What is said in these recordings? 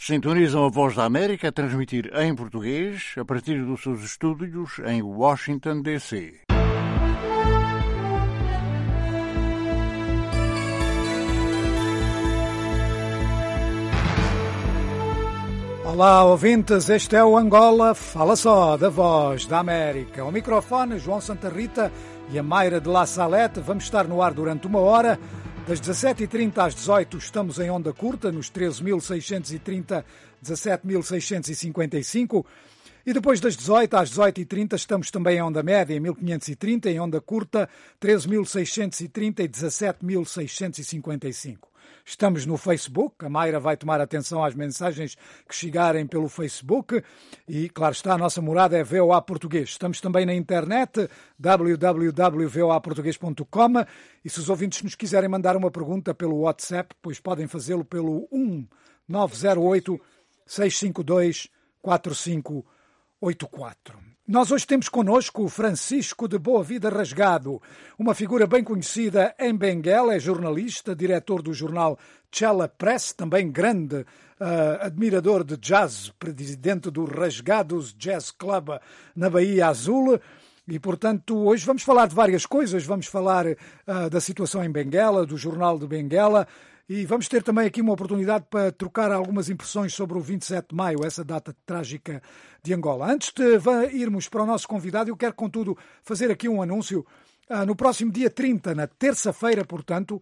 Sintonizam a Voz da América a transmitir em português a partir dos seus estúdios em Washington, D.C. Olá, ouvintes, este é o Angola Fala Só, da Voz da América. Ao microfone, João Santa Rita e a Mayra de La Salete. Vamos estar no ar durante uma hora. Das 17h30 às 18h estamos em onda curta, nos 13.630, 17.655. E depois das 18 às 18h30 estamos também em onda média, em 1530, em onda curta, 13.630 e 17.655. Estamos no Facebook, a Mayra vai tomar atenção às mensagens que chegarem pelo Facebook e, claro está, a nossa morada é VOA Português. Estamos também na internet, www.voaportugues.com, e se os ouvintes nos quiserem mandar uma pergunta pelo WhatsApp, pois podem fazê-lo pelo 1908-652-4584. Nós hoje temos connosco o Francisco de Boa Vida Rasgado, uma figura bem conhecida em Benguela, é jornalista, diretor do jornal Chela Press, também grande admirador de jazz, presidente do Rasgados Jazz Club na Bahia Azul. E, portanto, hoje vamos falar de várias coisas. Vamos falar da situação em Benguela, do jornal de Benguela, e vamos ter também aqui uma oportunidade para trocar algumas impressões sobre o 27 de maio, essa data trágica de Angola. Antes de irmos para o nosso convidado, eu quero, contudo, fazer aqui um anúncio. No próximo dia 30, na terça-feira, portanto,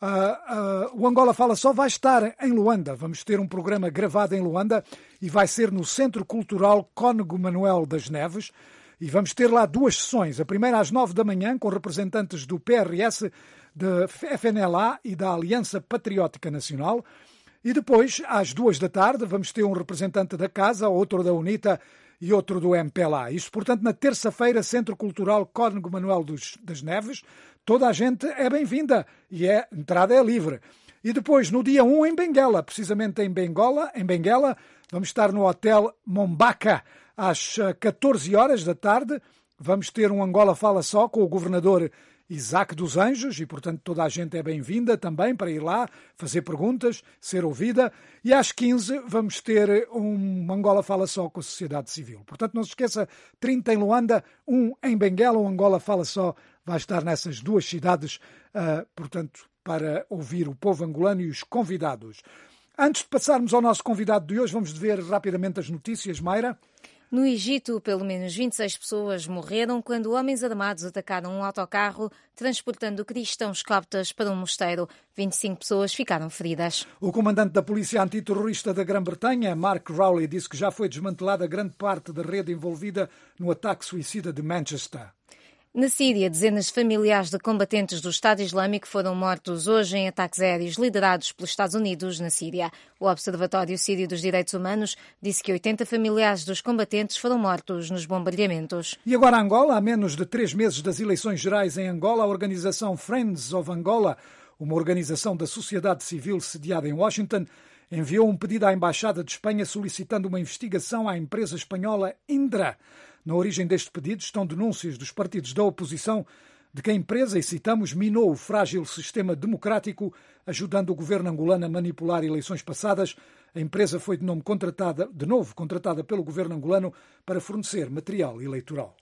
o Angola Fala Só vai estar em Luanda. Vamos ter um programa gravado em Luanda e vai ser no Centro Cultural Cónego Manuel das Neves. E vamos ter lá duas sessões. A primeira às 9 da manhã, com representantes do PRS, da FNLA e da Aliança Patriótica Nacional. E depois, às 2 da tarde, vamos ter um representante da Casa, outro da UNITA e outro do MPLA. Isto, portanto, na terça-feira, Centro Cultural Cónego Manuel das Neves. Toda a gente é bem-vinda e a entrada é livre. E depois, no dia 1, em Benguela, precisamente em Benguela, vamos estar no Hotel Mombaca, às 14 horas da tarde. Vamos ter um Angola Fala Só com o governador Isaac dos Anjos e, portanto, toda a gente é bem-vinda também para ir lá, fazer perguntas, ser ouvida. E às 15 vamos ter um Angola Fala Só com a sociedade civil. Portanto, não se esqueça, 30 em Luanda, 1 em Benguela, um Angola Fala Só vai estar nessas duas cidades, portanto, para ouvir o povo angolano e os convidados. Antes de passarmos ao nosso convidado de hoje, vamos ver rapidamente as notícias, Mayra. No Egito, pelo menos 26 pessoas morreram quando homens armados atacaram um autocarro transportando cristãos coptas para um mosteiro. 25 pessoas ficaram feridas. O comandante da Polícia Antiterrorista da Grã-Bretanha, Mark Rowley, disse que já foi desmantelada grande parte da rede envolvida no ataque suicida de Manchester. Na Síria, dezenas de familiares de combatentes do Estado Islâmico foram mortos hoje em ataques aéreos liderados pelos Estados Unidos na Síria. O Observatório Sírio dos Direitos Humanos disse que 80 familiares dos combatentes foram mortos nos bombardeamentos. E agora Angola, há menos de 3 meses das eleições gerais em Angola, a organização Friends of Angola, uma organização da sociedade civil sediada em Washington, enviou um pedido à Embaixada de Espanha solicitando uma investigação à empresa espanhola Indra. Na origem deste pedido estão denúncias dos partidos da oposição de que a empresa, e citamos, minou o frágil sistema democrático, ajudando o governo angolano a manipular eleições passadas. A empresa foi de novo contratada pelo governo angolano para fornecer material eleitoral.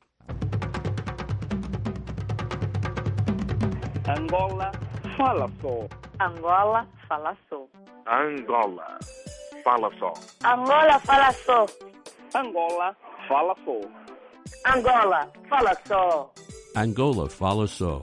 Angola Fala Só. Angola Fala Só. Angola Fala Só. Angola Fala Só. Angola Fala Só. Angola Fala Só. Angola Fala Só.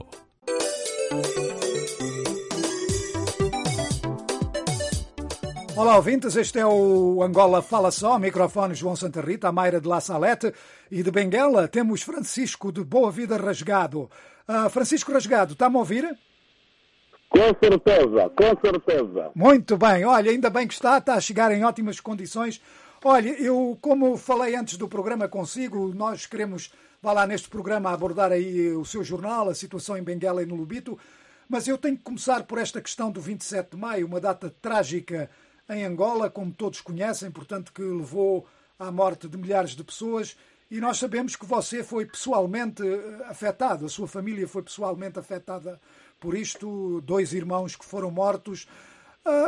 Olá, ouvintes, este é o Angola Fala Só, microfone João Santa Rita, a Mayra de La Salete, e de Benguela temos Francisco de Boa Vida Rasgado. Francisco Rasgado, está-me a ouvir? Com certeza, com certeza. Muito bem, olha, ainda bem que está a chegar em ótimas condições. Olha, eu, como falei antes do programa consigo, nós queremos, vá lá neste programa, abordar aí o seu jornal, a situação em Benguela e no Lubito, mas eu tenho que começar por esta questão do 27 de maio, uma data trágica em Angola, como todos conhecem, portanto, que levou à morte de milhares de pessoas, e nós sabemos que você foi pessoalmente afetado, a sua família foi pessoalmente afetada por isto, 2 irmãos que foram mortos.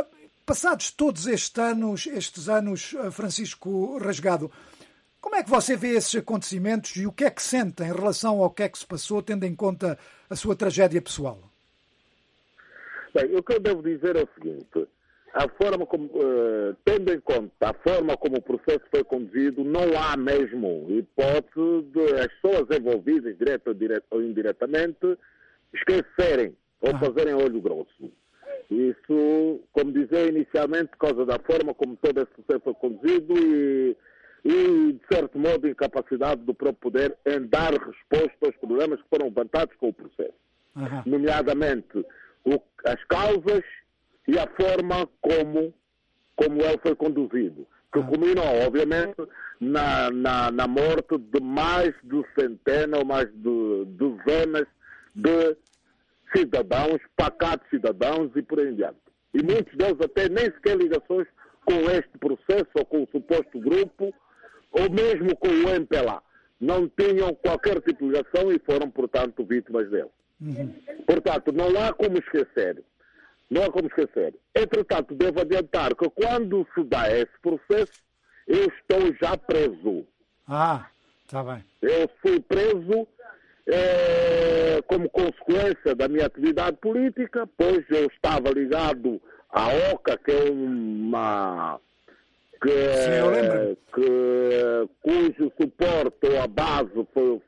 Passados todos estes anos, Francisco Rasgado, como é que você vê esses acontecimentos e o que é que sente em relação ao que é que se passou, tendo em conta a sua tragédia pessoal? Bem, o que eu devo dizer é o seguinte: a forma como, tendo em conta a forma como o processo foi conduzido, não há mesmo hipótese de as pessoas envolvidas, direto ou indiretamente, esquecerem ou fazerem olho grosso. Isso, como dizia inicialmente, por causa da forma como todo esse processo foi conduzido e de certo modo, incapacidade do próprio poder em dar resposta aos problemas que foram levantados com o processo. Nomeadamente as causas e a forma como ele foi conduzido, que culminou, obviamente, na morte de mais de centenas ou mais de dezenas de cidadãos, pacatos cidadãos e por aí em diante. E muitos deles até nem sequer ligações com este processo ou com o suposto grupo, ou mesmo com o MPLA. Não tinham qualquer tipo de ligação e foram, portanto, vítimas dele. Portanto, não há como esquecer. Entretanto, devo adiantar que quando se dá esse processo, eu estou já preso. Está bem. Eu fui preso como consequência da minha atividade política, pois eu estava ligado à OCA, que é uma... cujo suporte ou a base foi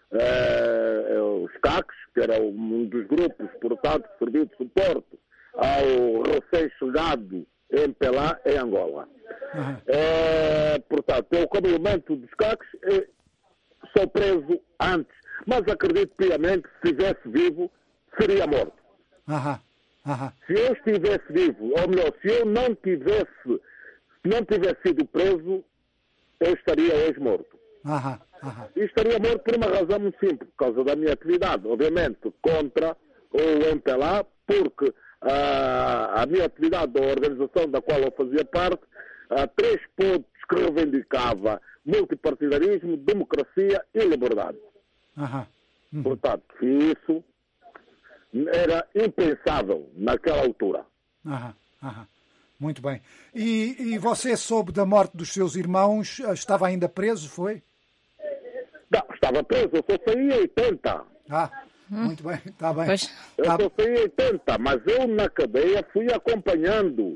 os CACs, que era um dos grupos, portanto, que serviu de suporte ao recém-chegado MPLA em Angola. Portanto, eu, como elemento dos CACs, sou preso antes, mas acredito piamente que se estivesse vivo, seria morto. Se eu estivesse vivo, ou melhor, se eu não tivesse sido preso, eu estaria hoje morto. E estaria morto por uma razão muito simples, por causa da minha atividade, obviamente, contra o MPLA, porque a minha atividade da organização da qual eu fazia parte, há 3 pontos que reivindicava: multipartidarismo, democracia e liberdade. Portanto, isso era impensável naquela altura. Muito bem. E você soube da morte dos seus irmãos? Estava ainda preso, foi? Não, estava preso. Eu só saí em 80. Muito bem. Está bem. Eu só saí em 80, mas eu na cadeia fui acompanhando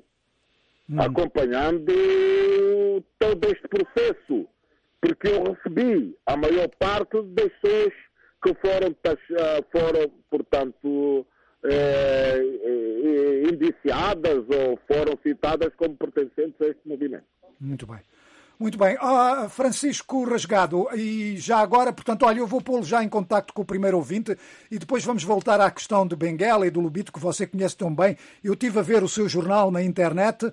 todo este processo, porque eu recebi a maior parte das pessoas que foram portanto, indiciadas ou foram citadas como pertencentes a este movimento. Muito bem. Muito bem. Francisco Rasgado, e já agora, portanto, olha, eu vou pô-lo já em contacto com o primeiro ouvinte e depois vamos voltar à questão de Benguela e do Lubito, que você conhece tão bem. Eu estive a ver o seu jornal na internet.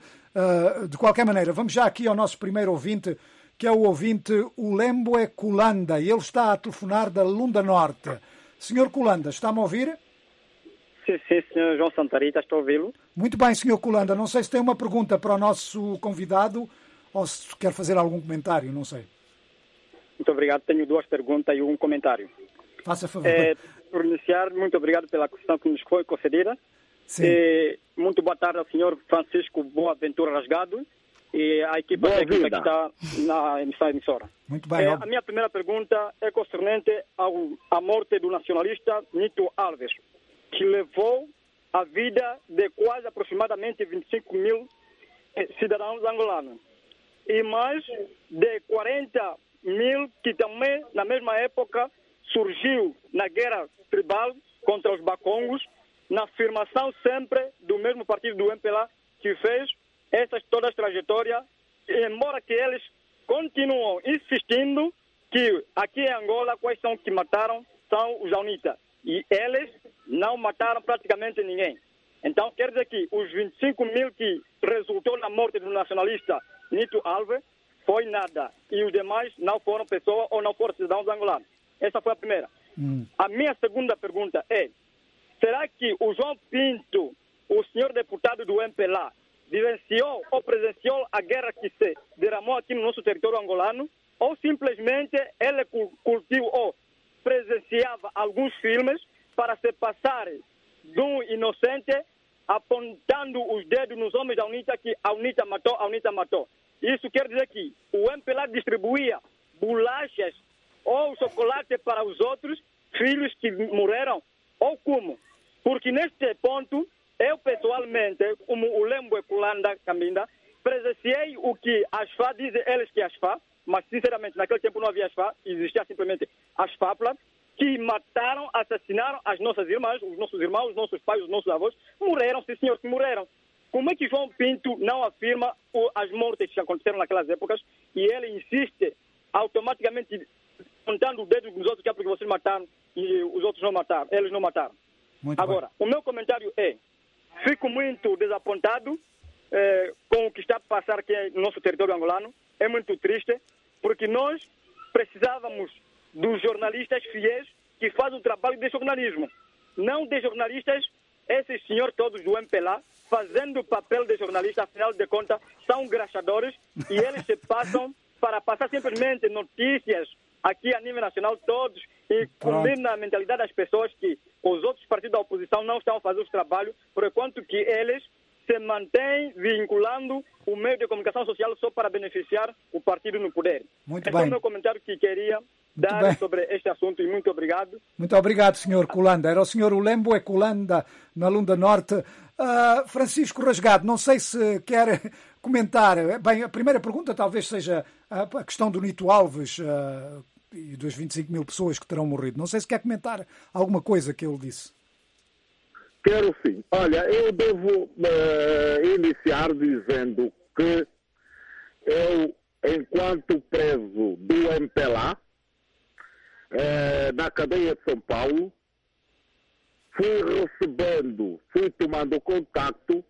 De qualquer maneira, vamos já aqui ao nosso primeiro ouvinte, que é o ouvinte Ulembue Kulanda, e ele está a telefonar da Lunda Norte. Senhor Kulanda, está-me a ouvir? Sim, senhor João Santarita, estou a ouvi-lo. Muito bem, senhor Kulanda. Não sei se tem uma pergunta para o nosso convidado ou se quer fazer algum comentário, não sei. Muito obrigado. Tenho 2 perguntas e um comentário. Faça favor. Por iniciar, muito obrigado pela questão que nos foi concedida. Sim. Muito boa tarde ao senhor Francisco Boaventura Rasgado e à equipa técnica que está na emissora. Muito bem. A minha primeira pergunta é concernente à morte do nacionalista Nito Alves, que levou a vida de quase aproximadamente 25 mil cidadãos angolanos. E mais de 40 mil que também, na mesma época, surgiu na guerra tribal contra os bacongos, na afirmação sempre do mesmo partido do MPLA, que fez toda a trajetória, embora que eles continuam insistindo que aqui em Angola, quais são que mataram são os jaunitas. E eles não mataram praticamente ninguém. Então, quer dizer que os 25 mil que resultou na morte do nacionalista Nito Alves foi nada. E os demais não foram pessoas ou não foram cidadãos angolanos. Essa foi a primeira. A minha segunda pergunta é: será que o João Pinto, o senhor deputado do MPLA, vivenciou ou presenciou a guerra que se derramou aqui no nosso território angolano? Ou simplesmente ele cultivou ou presenciava alguns filmes para se passar de um inocente apontando os dedos nos homens da UNITA que a UNITA matou. Isso quer dizer que o MPLA distribuía bolachas ou chocolate para os outros filhos que morreram, ou como? Porque neste ponto, eu pessoalmente, como o Lembo e Kulanda Kambinda, presenciei o que as FA dizem, eles que as FA, mas sinceramente naquele tempo não havia as FA, existia simplesmente as FAPLA, que mataram, assassinaram as nossas irmãs, os nossos irmãos, os nossos pais, os nossos avós, morreram, sim senhor, que morreram. Como é que João Pinto não afirma as mortes que aconteceram naquelas épocas e ele insiste automaticamente apontando o dedo nos outros que é porque vocês mataram e os outros não mataram, eles não mataram. Agora, o meu comentário é, fico muito desapontado com o que está a passar aqui no nosso território angolano, é muito triste, porque nós precisávamos dos jornalistas fiéis que fazem o trabalho de jornalismo, não de jornalistas, esses senhores todos do MPLA, fazendo o papel de jornalista, afinal de contas, são graxadores e eles se passam para passar simplesmente notícias aqui a nível nacional, todos, e comer na mentalidade das pessoas que os outros partidos da oposição não estão fazendo o trabalho, por enquanto que eles se mantêm vinculando o meio de comunicação social só para beneficiar o partido no poder. Muito então, bem. o meu comentário que queria dar sobre este assunto, e muito obrigado. Muito obrigado, Sr. Kulanda. Era o Sr. Ulembo e Kulanda, na Lunda Norte. Francisco Rasgado, não sei se quer comentar. Bem, a primeira pergunta talvez seja a questão do Nito Alves e das 25 mil pessoas que terão morrido. Não sei se quer comentar alguma coisa que ele disse. Quero sim. Olha, eu devo iniciar dizendo que eu, enquanto preso do MPLA, na cadeia de São Paulo, fui tomando contacto,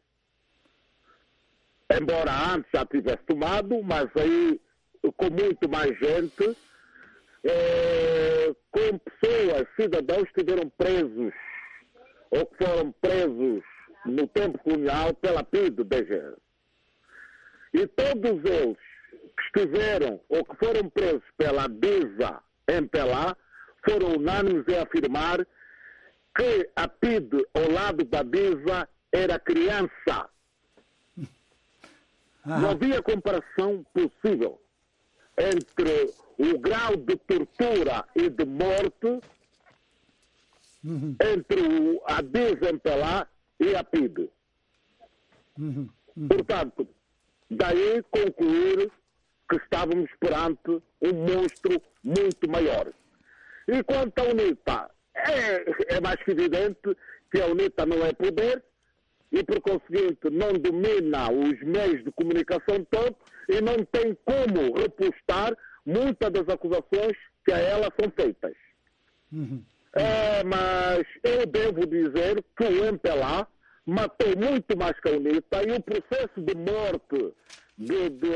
embora antes já tivesse tomado, mas aí com muito mais gente, com pessoas, cidadãos que estiveram presos ou que foram presos no tempo colonial pela PIDE-DG. E todos eles que estiveram ou que foram presos pela DISA-MPLA foram unânimes em afirmar que a PIDE ao lado da DISA era criança. Não havia comparação possível entre o grau de tortura e de morte entre a DISA-MPLA e a PIDE. Portanto, daí concluir que estávamos perante um monstro muito maior. E quanto à UNITA, é mais que evidente que a UNITA não é poder e, por conseguinte, não domina os meios de comunicação todos e não tem como repostar muitas das acusações que a ela são feitas. Mas eu devo dizer que o MPLA matou muito mais que a UNITA e o processo de morte de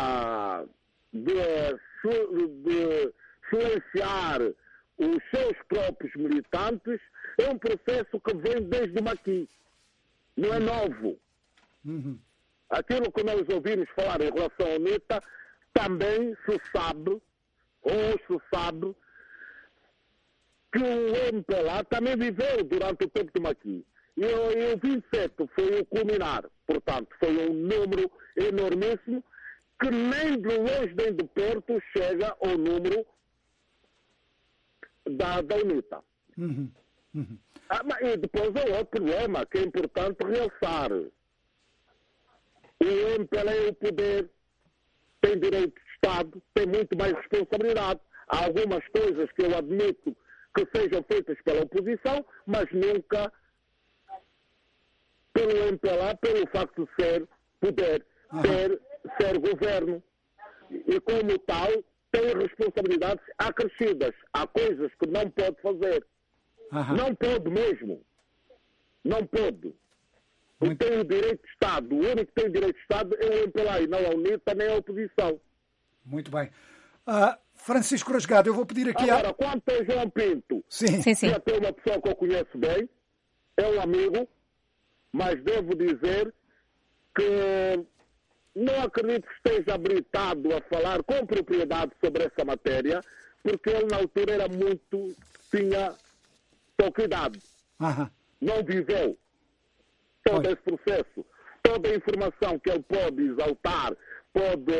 silenciar os seus próprios militantes é um processo que vem desde o Maquis. Não é novo. Aquilo que nós ouvimos falar em relação à UNITA também se sabe que o MPLA também viveu durante o tempo do Maquis. E o 27 foi o culminar. Portanto, foi um número enormíssimo que nem de longe nem de perto chega ao número da UNITA. E depois há outro problema que é importante realçar. O MPLA é o poder, tem direito de Estado, tem muito mais responsabilidade. Há algumas coisas que eu admito que sejam feitas pela oposição, mas nunca pelo MPLA, pelo facto de ser poder, ser governo. E como tal, tem responsabilidades acrescidas. Há coisas que não pode fazer. Não pode mesmo. Não pode. Porque tem o direito de Estado. O único que tem direito de Estado é o MPLA e não a UNITA nem a oposição. Muito bem. Francisco Rasgado, eu vou pedir aqui... Agora, quanto a João Pinto, sim. é até uma pessoa que eu conheço bem, é um amigo, mas devo dizer que não acredito que esteja habilitado a falar com propriedade sobre essa matéria, porque ele na altura era tinha pouca idade. Não viveu. todo esse processo. Toda a informação que ele pode exaltar, pode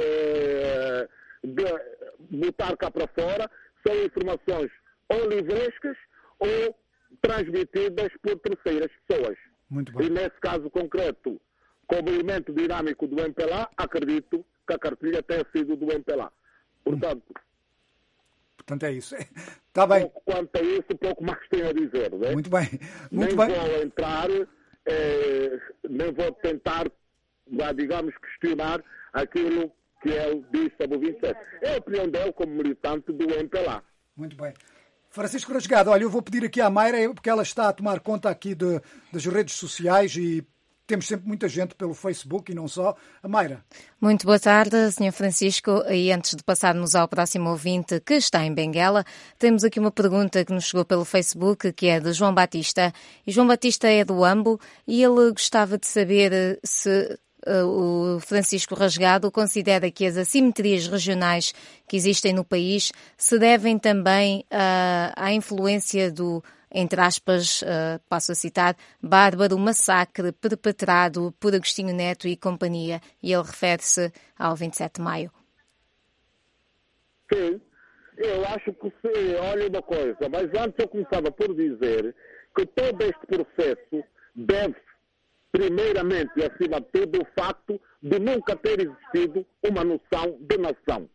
botar cá para fora, são informações ou livrescas ou transmitidas por terceiras pessoas. Muito bem. E nesse caso concreto, como elemento dinâmico do MPLA, acredito que a cartilha tenha sido do MPLA. Portanto, é isso. Está bem. Quanto a isso, pouco mais tenho a dizer. Né? Muito bem. Nem vou entrar, nem vou tentar, digamos, questionar aquilo que ele disse sobre o 27. É a opinião dele como militante do MPLA. Muito bem. Francisco Rasgado, olha, eu vou pedir aqui à Mayra, porque ela está a tomar conta aqui das redes sociais e temos sempre muita gente pelo Facebook e não só. A Mayra. Muito boa tarde, Sr. Francisco. E antes de passarmos ao próximo ouvinte que está em Benguela, temos aqui uma pergunta que nos chegou pelo Facebook, que é de João Batista. E João Batista é do Ambo e ele gostava de saber se o Francisco Rasgado considera que as assimetrias regionais que existem no país se devem também à influência do, entre aspas, passo a citar, bárbaro massacre perpetrado por Agostinho Neto e companhia. E ele refere-se ao 27 de maio. Sim, eu acho que olha uma coisa, mas antes eu começava por dizer que todo este processo deve primeiramente e acima de tudo o facto de nunca ter existido uma noção de nação.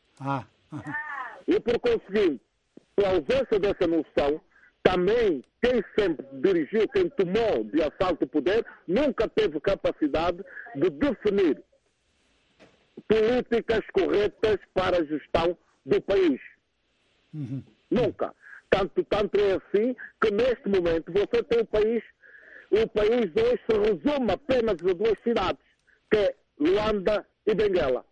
E por conseguinte, pela ausência dessa noção, também quem sempre dirigiu, quem tomou de assalto o poder, nunca teve capacidade de definir políticas corretas para a gestão do país. Nunca. Tanto é assim que neste momento você tem o país hoje se resume apenas a duas cidades, que é Luanda e Benguela.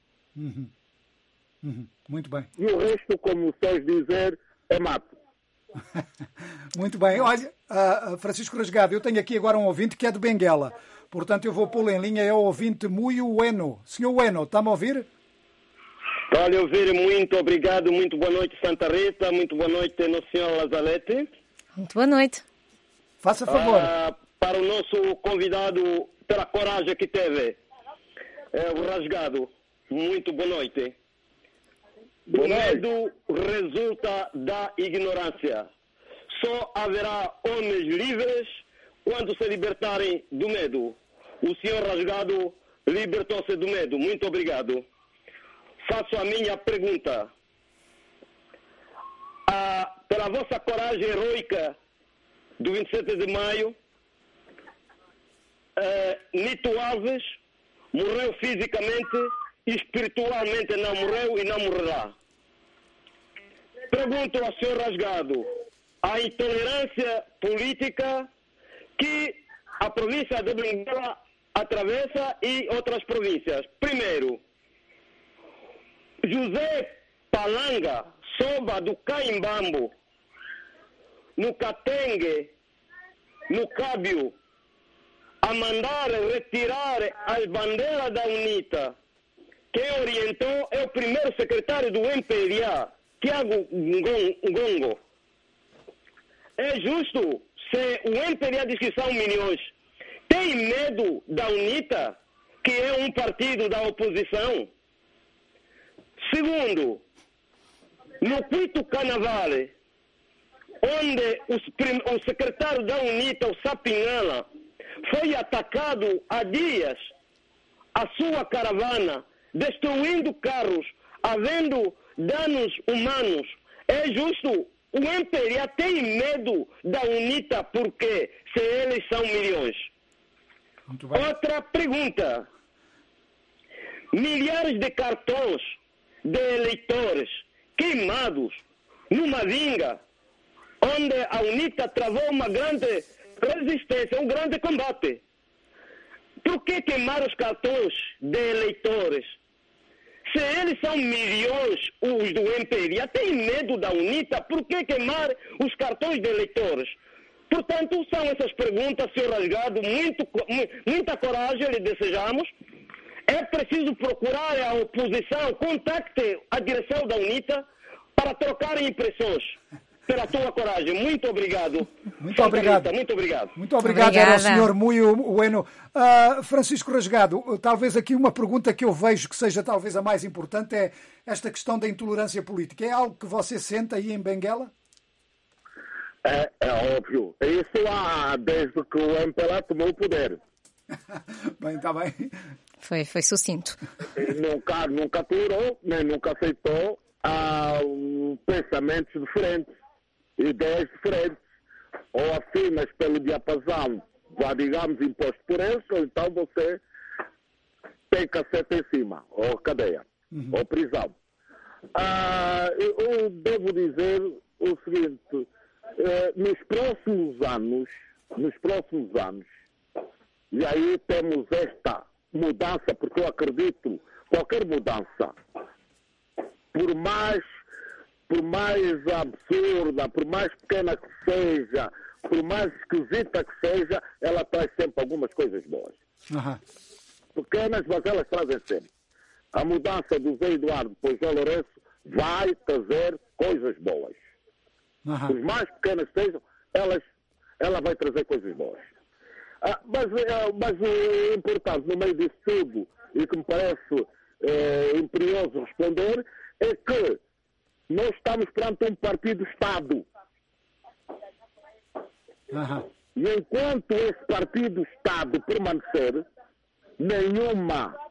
Muito bem. E o resto, como vocês dizer, é mato. Muito bem. Olha, Francisco Rasgado, eu tenho aqui agora um ouvinte que é de Benguela. Portanto, eu vou pô-lo em linha, é o ouvinte Muio Ueno. Senhor Ueno, está-me a ouvir? Olha, ouvir, muito obrigado, muito boa noite, Santa Rita, muito boa noite, Nossa Senhora Lazarete. Muito boa noite. Faça favor. Para o nosso convidado, pela coragem que teve, o Rasgado, muito boa noite. O medo resulta da ignorância. Só haverá homens livres quando se libertarem do medo. O senhor Rasgado libertou-se do medo. Muito obrigado. Faço a minha pergunta. Pela vossa coragem heroica do 27 de maio, Nito Alves morreu fisicamente, espiritualmente não morreu e não morrerá. Pergunto ao senhor Rasgado a intolerância política que a província de Benguela atravessa e outras províncias. Primeiro, José Palanga, Soba do Caimbambo, no Catengue, no Cábio, a mandar retirar as bandeiras da UNITA. Quem orientou é o primeiro secretário do MPLA, Tiago Ngongo. É justo se o MPLA diz que são milhões. Tem medo da UNITA, que é um partido da oposição? Segundo, no Quito Carnaval, onde o secretário da UNITA, o Sapinhala, foi atacado há dias, a sua caravana, destruindo carros, havendo danos humanos. É justo? O MPLA tem medo da UNITA porque se eles são milhões. Outra pergunta. Milhares de cartões de eleitores queimados numa vinga, onde a UNITA travou uma grande resistência, um grande combate. Por que queimar os cartões de eleitores? Se eles são milhões, os do MPLA, tem medo da UNITA, por que queimar os cartões de eleitores? Portanto, são essas perguntas, Sr. Rasgado, muita coragem lhe desejamos. É preciso procurar a oposição, contacte a direção da UNITA para trocar impressões. pela tua coragem. Muito obrigado. Muito obrigado. Rita, muito obrigado. Muito obrigado, Obrigada. era o senhor Muito Bueno. Francisco Rasgado, talvez aqui uma pergunta que eu vejo que seja talvez a mais importante é esta questão da intolerância política. É algo que você sente aí em Benguela? É óbvio. Isso há desde que o MPLA tomou o poder. Bem, está bem. Foi sucinto. Nunca tolerou, nem nunca aceitou pensamentos diferentes, ideias diferentes, ou afinas pelo diapasão, digamos, imposto por eles, ou então você tem cacete em cima, ou cadeia, ou prisão. Eu devo dizer o seguinte, nos próximos anos, e aí temos esta mudança, porque eu acredito, qualquer mudança, por mais absurda, por mais pequena que seja, por mais esquisita que seja, ela traz sempre algumas coisas boas. Pequenas, mas elas trazem sempre. A mudança do Zé Eduardo para o João Lourenço vai trazer coisas boas. Por mais pequenas que sejam, ela vai trazer coisas boas. Mas o importante no meio disso tudo, e que me parece imperioso responder, é que nós estamos perante um partido-Estado. E enquanto esse partido-Estado permanecer, nenhum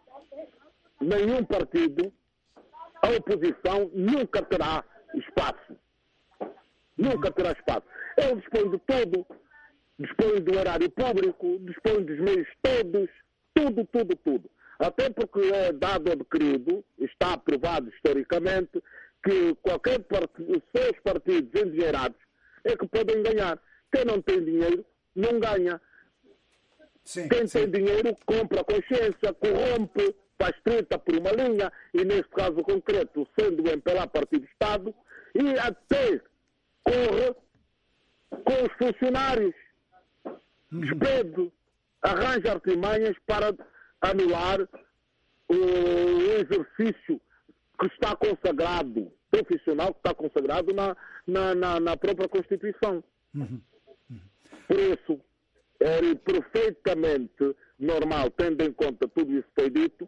partido, a oposição nunca terá espaço. Nunca terá espaço. Ele dispõe de tudo. Dispõe do erário público, dispõe dos meios todos, tudo. Até porque é dado adquirido, está aprovado historicamente, que qualquer só os partidos endinheirados é que podem ganhar. Quem não tem dinheiro, não ganha. Quem tem dinheiro, compra consciência, corrompe, faz treta por uma linha, e neste caso concreto, sendo o MPLA partido-Estado, e até corre com os funcionários. Despede, arranja artimanhas para anular o exercício que está consagrado, profissional que está consagrado na própria Constituição. Por isso, é perfeitamente normal, tendo em conta tudo isso que foi dito,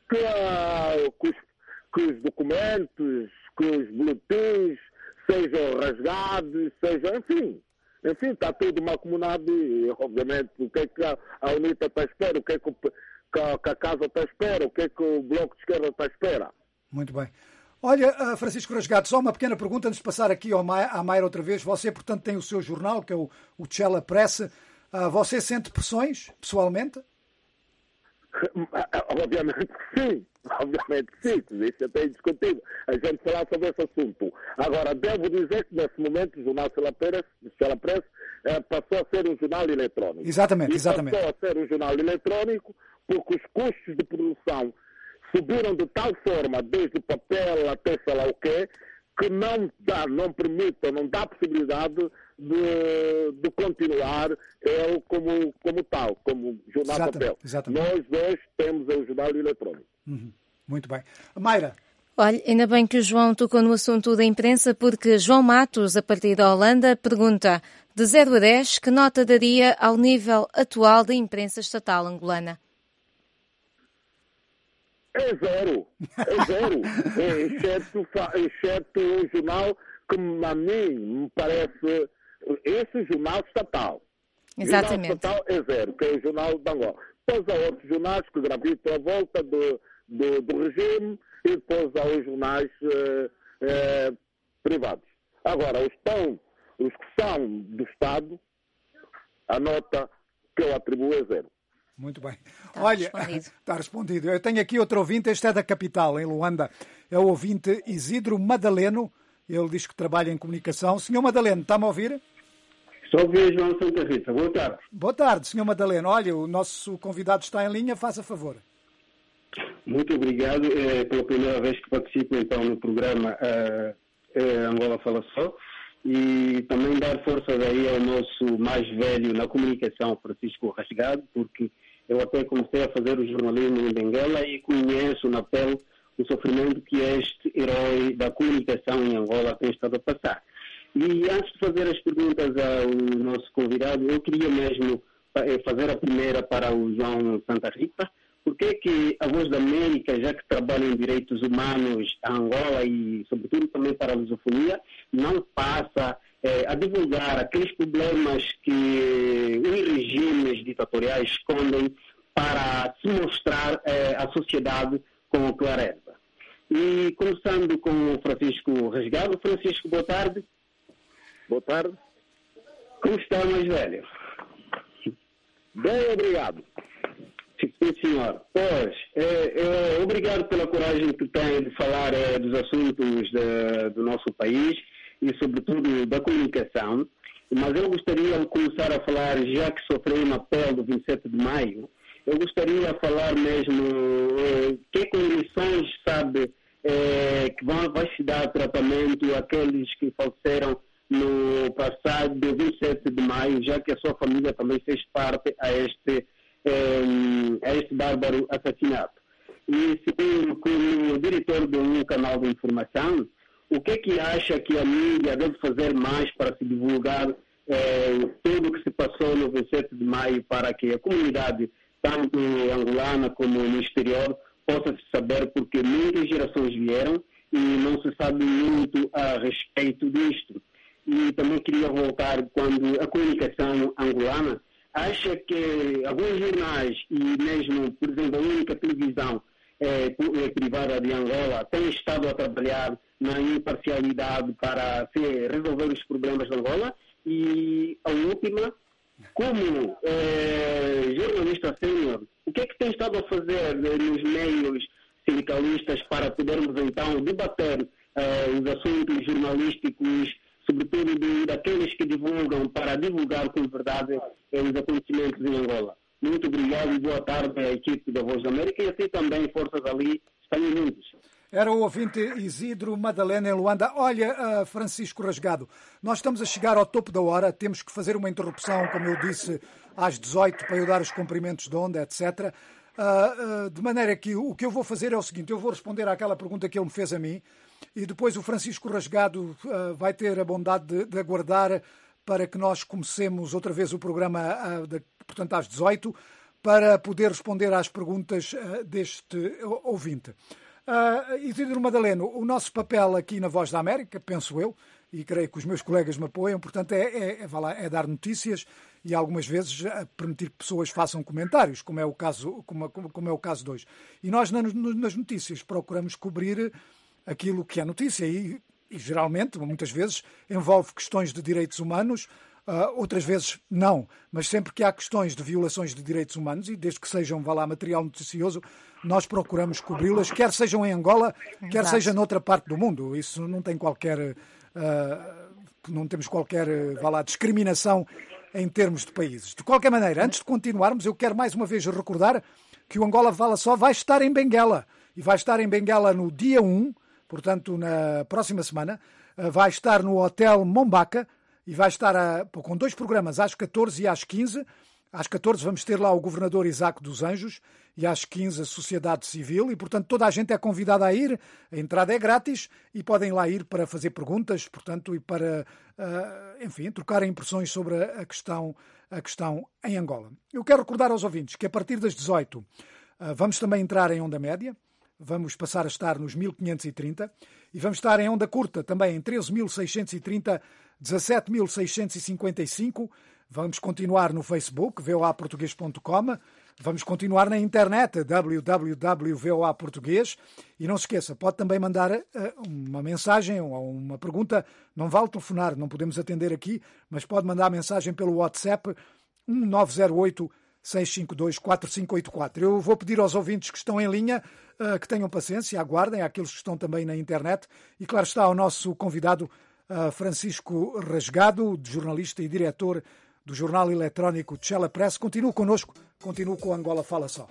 que os documentos, que os boletins sejam rasgados, enfim, está tudo macumunado e, obviamente, o que é que a UNITA está à espera, o que é que a Casa está à espera, o que é que o Bloco de Esquerda está à espera. Muito bem. Olha, Francisco Rasgado, só uma pequena pergunta antes de passar aqui à Mayra outra vez. Você, portanto, tem o seu jornal, que é o Tchela Press. Você sente pressões, pessoalmente? Obviamente que sim. Isso até é indiscutível. A gente falar sobre esse assunto. Agora, devo dizer que nesse momento o jornal Tchela Press passou a ser um jornal eletrónico. Exatamente. Passou a ser um jornal eletrónico porque os custos de produção subiram de tal forma, desde o papel até sei lá o quê, que não permite, não dá possibilidade de continuar ele como tal, como jornal papel. Exatamente. Nós hoje temos o jornal eletrónico. Muito bem. Mayra. Olha, ainda bem que o João tocou no assunto da imprensa, porque João Matos, a partir da Holanda, pergunta: de 0 a 10, que nota daria ao nível atual da imprensa estatal angolana? É zero. Exceto o jornal que a mim me parece esse jornal estatal. Exatamente. O jornal estatal é zero, que é o jornal de Angola. Depois há outros jornais que gravitam à volta do regime e depois há os jornais privados. Agora, os que são do Estado, a nota que eu atribuo é zero. Muito bem. Está respondido. Eu tenho aqui outro ouvinte, este é da capital, em Luanda. É o ouvinte Isidro Madaleno. Ele diz que trabalha em comunicação. Senhor Madaleno, está-me a ouvir? Estou a ouvir, João Santa Rita. Boa tarde. Boa tarde, Senhor Madaleno. Olha, o nosso convidado está em linha, faça favor. Muito obrigado. É pela primeira vez que participo então no programa Angola Fala Só. E também dar força daí ao nosso mais velho na comunicação, Francisco Rasgado, porque eu até comecei a fazer o jornalismo em Benguela e conheço na pele o sofrimento que este herói da comunicação em Angola tem estado a passar. E antes de fazer as perguntas ao nosso convidado, eu queria mesmo fazer a primeira para o João Santa Rita. Por que é que a Voz da América, já que trabalha em direitos humanos a Angola e, sobretudo, também para a lusofonia, não passa a divulgar aqueles problemas que os regimes ditatoriais escondem para se mostrar à sociedade com clareza? E começando com o Francisco Rasgado. Francisco, boa tarde. Boa tarde. Como está, mais velho? Bem, obrigado. Sim, senhor. Pois, obrigado pela coragem que tem de falar dos assuntos do nosso país e, sobretudo, da comunicação. Mas eu gostaria de começar a falar, já que sofreu uma pele do 27 de maio, eu gostaria de falar mesmo que condições, sabe, que vai se dar tratamento àqueles que faleceram no passado 27 de maio, já que a sua família também fez parte a este bárbaro assassinato. E como diretor de um canal de informação, o que é que acha que a mídia deve fazer mais para se divulgar tudo o que se passou no 27 de maio para que a comunidade, tanto angolana como no exterior, possa saber, porque muitas gerações vieram e não se sabe muito a respeito disto? E também queria voltar quando a comunicação angolana acha que alguns jornais e mesmo, por exemplo, a única televisão privada de Angola tem estado a trabalhar na imparcialidade para resolver os problemas de Angola. E a última, como jornalista sênior, o que é que tem estado a fazer nos meios sindicalistas para podermos então debater os assuntos jornalísticos, sobretudo daqueles que divulgam, para divulgar com verdade os acontecimentos em Angola? Muito obrigado e boa tarde à equipe da Voz da América e assim também forças ali, estão juntos. Era o ouvinte Isidro Madalena em Luanda. Olha, Francisco Rasgado, nós estamos a chegar ao topo da hora, temos que fazer uma interrupção, como eu disse, às 18 para eu dar os cumprimentos de onda, etc. De maneira que o que eu vou fazer é o seguinte, eu vou responder àquela pergunta que ele me fez a mim e depois o Francisco Rasgado vai ter a bondade de aguardar para que nós comecemos outra vez o programa, portanto, às 18, para poder responder às perguntas deste ouvinte. Isidro Madaleno, o nosso papel aqui na Voz da América, penso eu, e creio que os meus colegas me apoiam, portanto, é dar notícias e algumas vezes permitir que pessoas façam comentários, como é o caso de hoje. E nós, nas notícias, procuramos cobrir aquilo que é notícia e geralmente, muitas vezes, envolve questões de direitos humanos, outras vezes não, mas sempre que há questões de violações de direitos humanos, e desde que sejam, material noticioso, nós procuramos cobri-las, quer sejam em Angola, quer seja noutra parte do mundo. Isso não tem qualquer, não temos qualquer, discriminação em termos de países. De qualquer maneira, antes de continuarmos, eu quero mais uma vez recordar que o Angola Fala Só vai estar em Benguela, e vai estar em Benguela no dia 1, portanto, na próxima semana, vai estar no Hotel Mombaca, e vai estar com 2 programas, às 14 e às 15. Às 14 vamos ter lá o governador Isaac dos Anjos e às 15 a sociedade civil e, portanto, toda a gente é convidada a ir. A entrada é grátis e podem lá ir para fazer perguntas, portanto, e para, enfim, trocarem impressões sobre a questão em Angola. Eu quero recordar aos ouvintes que a partir das 18 vamos também entrar em onda média. Vamos passar a estar nos 1530 e vamos estar em onda curta também em 13.630, 17.655. Vamos continuar no Facebook, voaportugues.com. Vamos continuar na internet, www.voaportugues. E não se esqueça, pode também mandar uma mensagem ou uma pergunta. Não vale telefonar, não podemos atender aqui, mas pode mandar mensagem pelo WhatsApp 1908 652 4584. Eu vou pedir aos ouvintes que estão em linha que tenham paciência, aguardem, àqueles que estão também na internet. E claro está o nosso convidado Francisco Rasgado, jornalista e diretor do jornal eletrónico Tchela Press. Continue connosco, continue com o Angola Fala Só.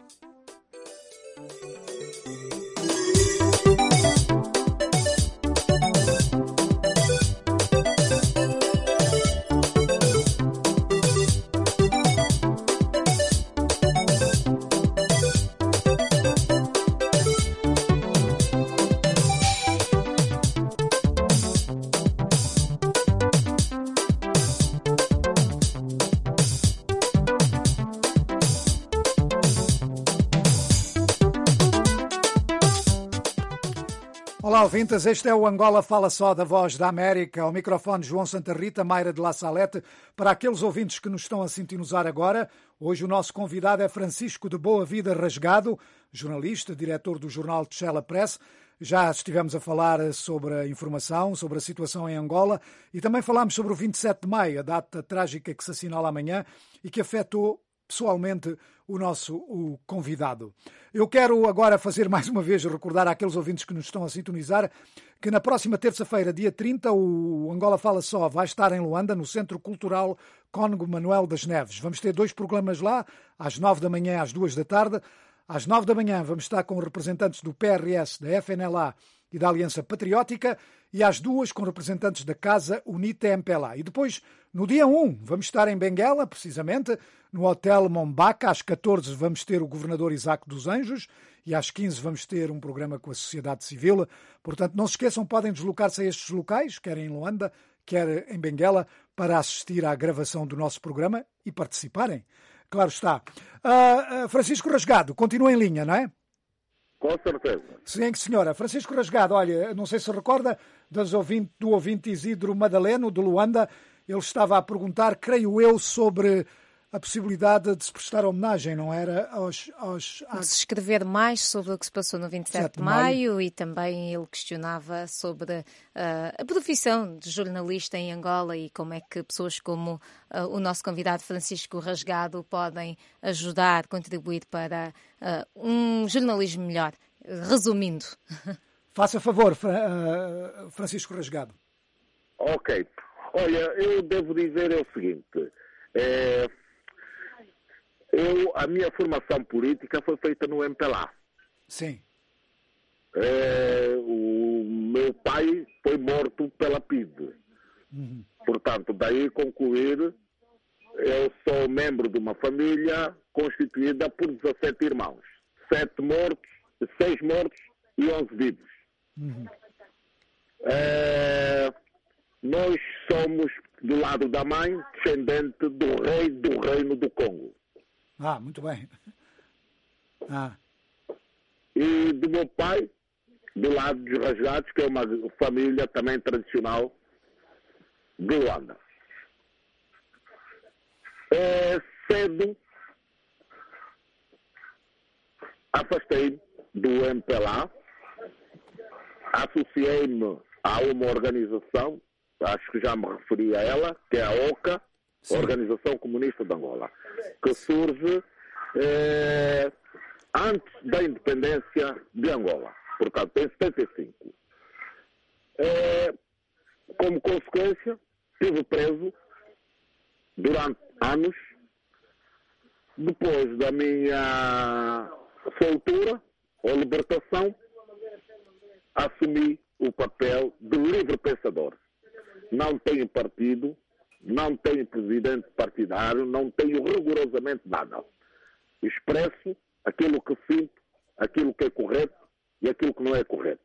Olá, ouvintes. Este é o Angola Fala Só da Voz da América. Ao microfone João Santa Rita, Mayra de La Salete. Para aqueles ouvintes que nos estão a sintonizar agora, hoje o nosso convidado é Francisco de Boa Vida Rasgado, jornalista, diretor do jornal Tchela Press. Já estivemos a falar sobre a informação, sobre a situação em Angola e também falámos sobre o 27 de maio, a data trágica que se assinala amanhã e que afetou pessoalmente o convidado. Eu quero agora fazer mais uma vez recordar àqueles ouvintes que nos estão a sintonizar que na próxima terça-feira, dia 30, o Angola Fala Só vai estar em Luanda, no Centro Cultural Cónigo Manuel das Neves. Vamos ter 2 programas lá, às 9 da manhã e às 2 da tarde. Às 9 da manhã vamos estar com representantes do PRS, da FNLA e da Aliança Patriótica e às 2 com representantes da Casa Unita MPLA. E depois, no dia 1, vamos estar em Benguela, precisamente, no Hotel Mombaca. Às 14 vamos ter o Governador Isaac dos Anjos e às 15 vamos ter um programa com a sociedade civil. Portanto, não se esqueçam, podem deslocar-se a estes locais, quer em Luanda, quer em Benguela, para assistir à gravação do nosso programa e participarem. Claro está. Francisco Rasgado, continua em linha, não é? Com certeza. Sim, senhora. Francisco Rasgado, olha, não sei se recorda do ouvinte Isidro Madaleno, de Luanda. Ele estava a perguntar, creio eu, sobre a possibilidade de se prestar homenagem, não era? De se escrever mais sobre o que se passou no 27 de maio e também ele questionava sobre a profissão de jornalista em Angola e como é que pessoas como o nosso convidado Francisco Rasgado podem ajudar, contribuir para um jornalismo melhor. Resumindo. Faça favor, Francisco Rasgado. Ok. Olha, eu devo dizer o seguinte. A minha formação política foi feita no MPLA. Sim. O meu pai foi morto pela PIDE. Uhum. Portanto, daí concluir, eu sou membro de uma família constituída por 17 irmãos. 6 mortos e 11 vivos. Uhum. Nós somos, do lado da mãe, descendente do rei do Reino do Congo. Muito bem. E do meu pai, do lado dos Rasgados, que é uma família também tradicional de Luanda. Cedo afastei-me do MPLA, associei-me a uma organização, acho que já me referi a ela, que é a OCA, Sim. Organização Comunista de Angola, que surge antes da independência de Angola, portanto, em 75. Como consequência, estive preso durante anos. Depois da minha soltura ou libertação, assumi o papel de livre pensador. Não tenho partido, não tenho presidente partidário, não tenho rigorosamente nada. Expresso aquilo que sinto, aquilo que é correto e aquilo que não é correto.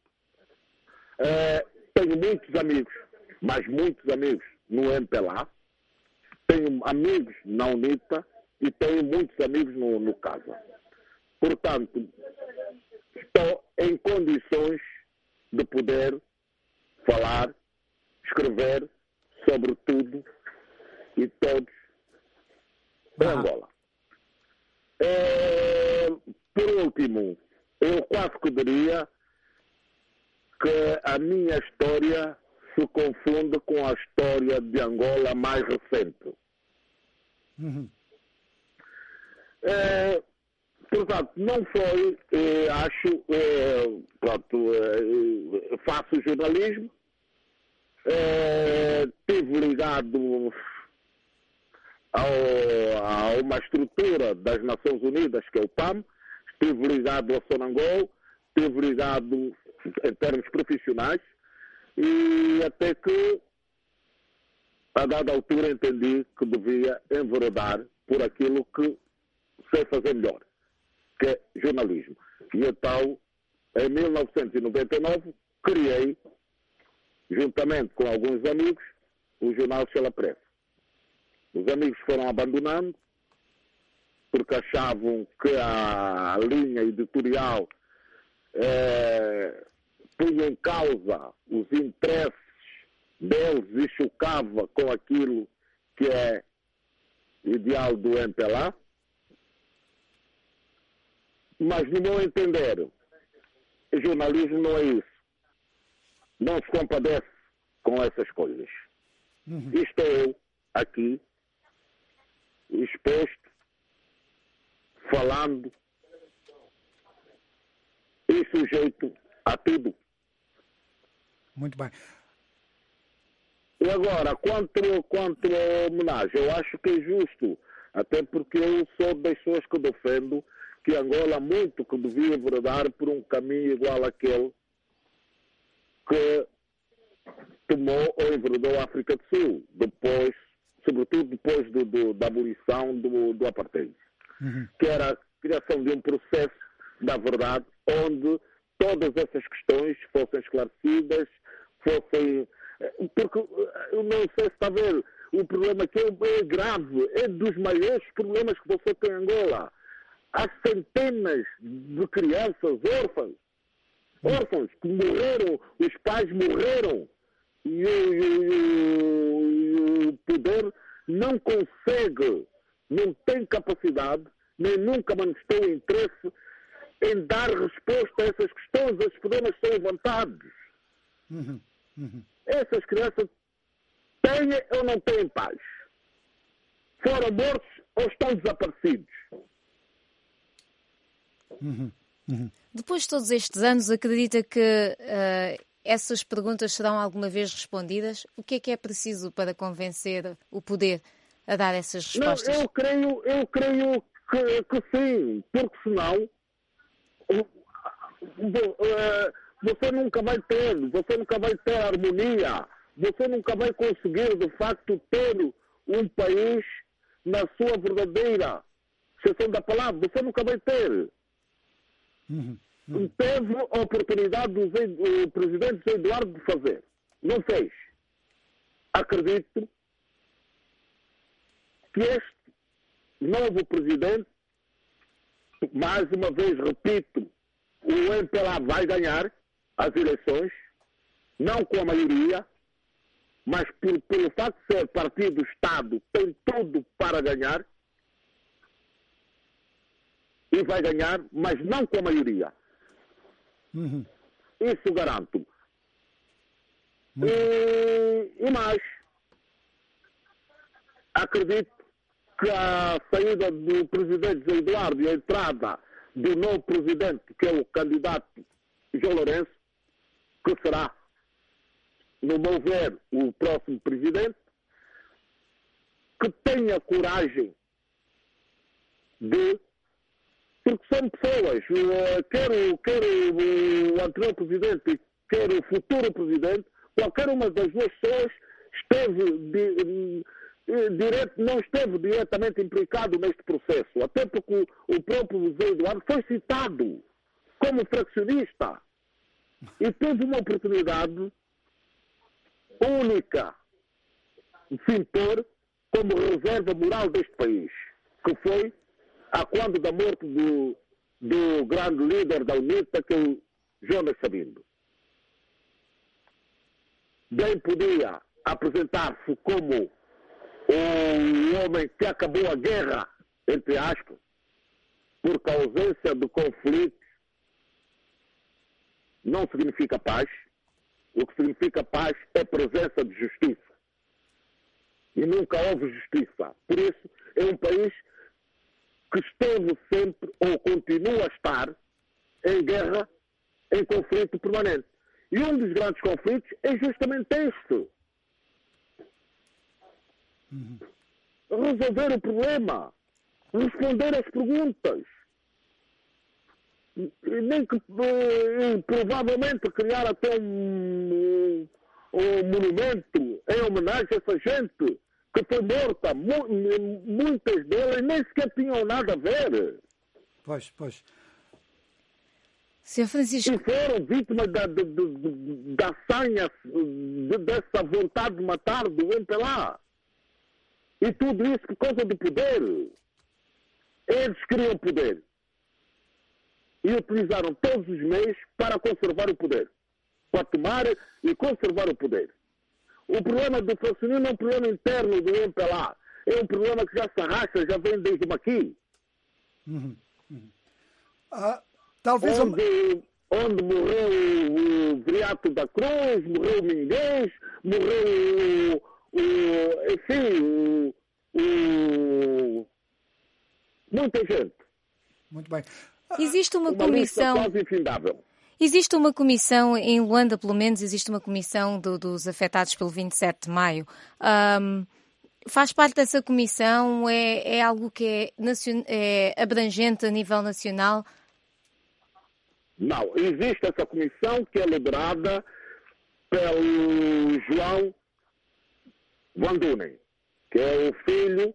Tenho muitos amigos, mas muitos amigos no MPLA. Tenho amigos na UNITA e tenho muitos amigos no CASA. Portanto, estou em condições de poder falar, escrever sobre tudo e todos da Angola. Por último, eu quase que diria que a minha história se confunde com a história de Angola mais recente. Uhum. Portanto, não foi, faço jornalismo, estive ligado a uma estrutura das Nações Unidas, que é o PAM, estive ligado a Sonangol, estive ligado em termos profissionais, e até que, a dada altura, entendi que devia enveredar por aquilo que sei fazer melhor, que é jornalismo. E então, em 1999, criei, juntamente com alguns amigos, o jornal Tchela Press. Os amigos foram abandonando, porque achavam que a linha editorial punha em causa os interesses deles e chocava com aquilo que é ideal do MPLA. Mas, no meu entender, o jornalismo não é isso. Não se compadece com essas coisas. E estou eu aqui, exposto, falando e sujeito a tudo. Muito bem. E agora, quanto à homenagem, eu acho que é justo, até porque eu sou das pessoas que defendo que Angola muito que devia enveredar por um caminho igual àquele que tomou ou enveredou a África do Sul, depois, sobretudo depois da abolição do apartheid, que era a criação de um processo da verdade onde todas essas questões fossem esclarecidas, fossem... Porque, eu não sei se está a ver, o problema aqui é grave, é dos maiores problemas que você tem em Angola. Há centenas de crianças órfãos que morreram, os pais morreram e o poder não consegue, não tem capacidade, nem nunca manifestou interesse em dar resposta a essas questões, esses problemas são levantados. Essas crianças têm ou não têm paz? Foram mortos ou estão desaparecidos? Depois de todos estes anos, acredita que essas perguntas serão alguma vez respondidas? O que é preciso para convencer o poder a dar essas respostas? Não, eu creio que sim, porque senão você nunca vai ter harmonia, você nunca vai conseguir de facto ter um país na sua verdadeira exceção da palavra, você nunca vai ter. Teve a oportunidade do presidente José Eduardo de fazer, não fez. Acredito que este novo presidente, mais uma vez repito, o MPLA vai ganhar as eleições, não com a maioria, mas pelo facto de ser partido do Estado, tem tudo para ganhar, e vai ganhar, mas não com a maioria. Isso garanto. E mais, acredito que a saída do presidente José Eduardo e a entrada do novo presidente, que é o candidato João Lourenço, que será, no meu ver, o próximo presidente, que tenha coragem de... Porque são pessoas, quer o anterior presidente, quer o futuro presidente, qualquer uma das duas pessoas não esteve diretamente implicado neste processo, até porque o próprio José Eduardo foi citado como fraccionista e teve uma oportunidade única de se impor como reserva moral deste país, que foi a quando da morte do grande líder da UNITA, que é o Jonas Sabino. Bem podia apresentar-se como o homem que acabou a guerra, entre aspas, porque a ausência de conflitos não significa paz. O que significa paz é presença de justiça. E nunca houve justiça. Por isso, é um país que esteve sempre, ou continua a estar, em guerra, em conflito permanente. E um dos grandes conflitos é justamente este. Resolver o problema. Responder às perguntas. E nem que, provavelmente, criar até um monumento em homenagem a essa gente que foi morta, muitas delas nem sequer tinham nada a ver. Pois. Sr. Francisco... E foram vítimas da sanha, dessa vontade de matar do MPLA. E tudo isso por causa do poder. Eles queriam poder. E utilizaram todos os meios para conservar o poder. para tomar e conservar o poder. O problema do fracionismo não é um problema interno do MPLA. É um problema que já se arrasta, já vem desde o Maqui. Talvez... Onde morreu o Viriato da Cruz, morreu o Minguês, morreu muita gente. Muito bem. Existe uma comissão... quase infindável. Existe uma comissão, em Luanda pelo menos, existe uma comissão dos afetados pelo 27 de maio. Faz parte dessa comissão? É algo que é abrangente a nível nacional? Não, existe essa comissão que é liderada pelo João Vandunen, que é o filho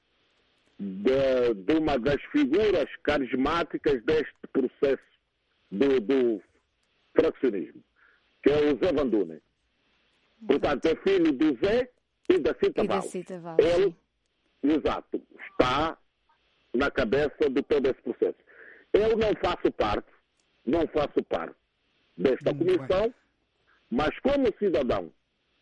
de uma das figuras carismáticas deste processo do fraccionismo, que é o Zé Vandunen. Portanto, é filho do Zé e da Cita Valls. Ele, exato, está na cabeça de todo esse processo. Eu não faço parte desta comissão, mas como cidadão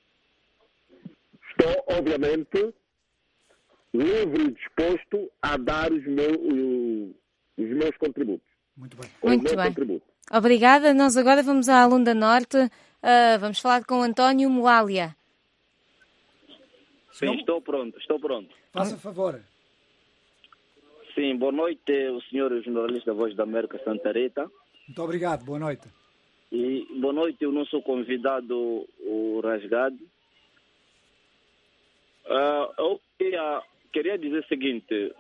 estou, obviamente, livre e disposto a dar os meus contributos. Muito bem. Muito bem. Obrigada. Nós agora vamos à Lunda Norte. Vamos falar com António Moalia. Sim, estou pronto. Faça favor. Sim, boa noite, o senhor jornalista da Voz da América, Santa Rita. Muito obrigado, boa noite. E boa noite, o nosso convidado, o Rasgado. Eu queria dizer o seguinte,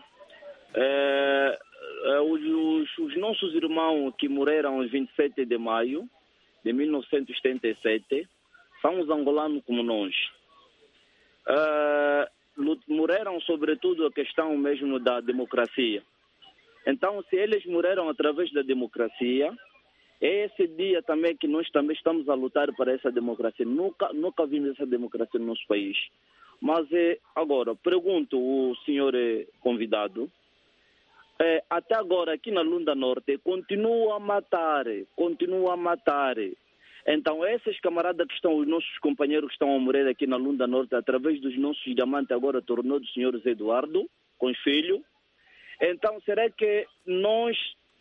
os nossos irmãos que morreram em 27 de maio de 1977 são os angolanos como nós. Morreram sobretudo a questão mesmo da democracia. Então, se eles morreram através da democracia, é esse dia também que nós também estamos a lutar para essa democracia. Nunca vimos essa democracia no nosso país. Mas agora, pergunto o senhor convidado, até agora aqui na Lunda Norte continua a matar. Então, esses camaradas que estão, os nossos companheiros que estão a morrer aqui na Lunda Norte, através dos nossos diamantes, agora tornou do senhor Zé Eduardo, com filho. Então, será que nós